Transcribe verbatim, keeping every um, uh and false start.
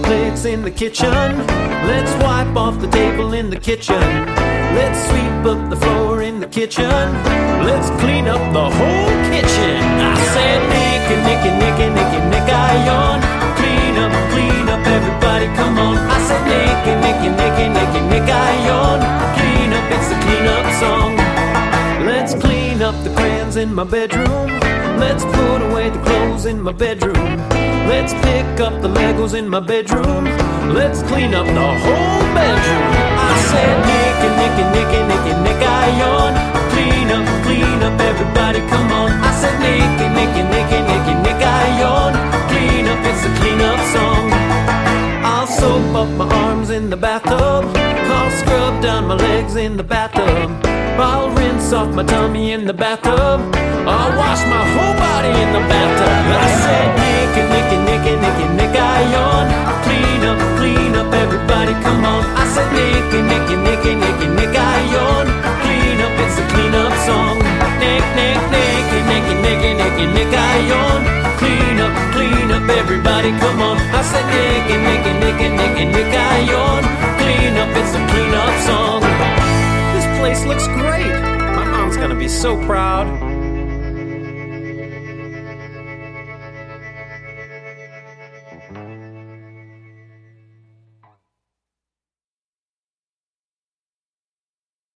plates in the kitchen. Let's wipe off the table in the kitchen. Let's sweep up the floor in the kitchen. Let's clean up the whole kitchen. I said, Nicky, Nicky, Nicky, Nicky, Nick, I yawn. Clean up, clean up, everybody, come on. I said, Nicky, Nicky, Nicky, Nicky, Nick, I yawn. Clean up, it's the clean up song. Let's clean up the crayons in my bedroom. Let's put away the clothes in my bedroom. Let's pick up the Legos in my bedroom. Let's clean up the whole bedroom. I said, Nicky, Nicky, Nicky, Nicky, Nick, I yawn. Clean up, clean up, everybody, come on. I said, Nicky, Nicky, Nicky, Nicky, Nick, I yawn. Clean up, it's a clean up song. I'll soap up my arms in the bathtub. I'll scrub down my legs in the bathtub. I'll rinse off my tummy in the bathtub. I'll wash my whole body in the bathtub. I said, Nicky, Nicky, Nicky, Nicky, Nick, I yawn. Clean up, clean up, everybody, come on. I said, Nicky, Nicky, Nicky, Nicky, Nick, I yawn. Clean up, it's a clean up song. Nick, Nick, Nicky, Nicky, Nicky, Nicky, Nick, I yawn. Clean up, clean up, everybody, come on. I said, Nicky, Nicky, Nicky, Nicky, Nick, I yawn. Clean up, it's a clean up song. This place looks great. My mom's gonna be so proud.